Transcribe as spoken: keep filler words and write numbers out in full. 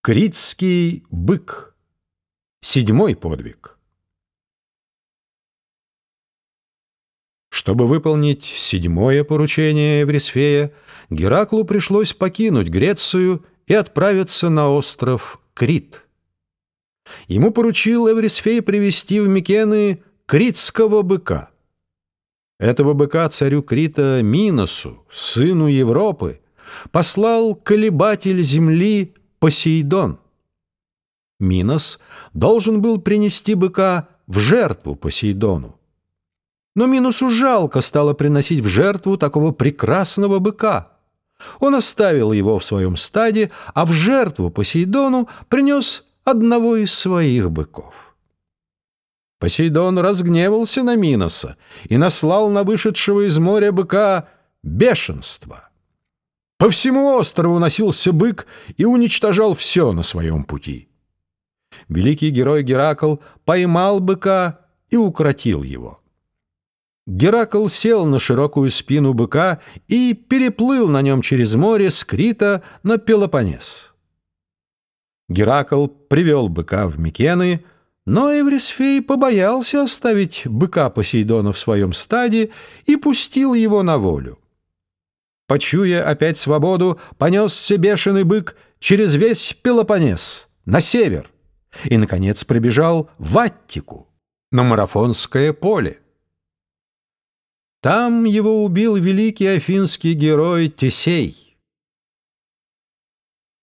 Критский бык. Седьмой подвиг. Чтобы выполнить седьмое поручение Эврисфея, Гераклу пришлось покинуть Грецию и отправиться на остров Крит. Ему поручил Эврисфей привести в Микены критского быка. Этого быка царю Крита Миносу, сыну Европы, послал колебатель земли Посейдон. Минос должен был принести быка в жертву Посейдону. Но Миносу жалко стало приносить в жертву такого прекрасного быка. Он оставил его в своем стаде, а в жертву Посейдону принес одного из своих быков. Посейдон разгневался на Миноса и наслал на вышедшего из моря быка бешенство. По всему острову носился бык и уничтожал все на своем пути. Великий герой Геракл поймал быка и укротил его. Геракл сел на широкую спину быка и переплыл на нем через море с Крита на Пелопоннес. Геракл привел быка в Микены, но Эврисфей побоялся оставить быка Посейдона в своем стаде и пустил его на волю. Почуя опять свободу, понесся бешеный бык через весь Пелопоннес, на север, и, наконец, прибежал в Аттику, на Марафонское поле. Там его убил великий афинский герой Тесей.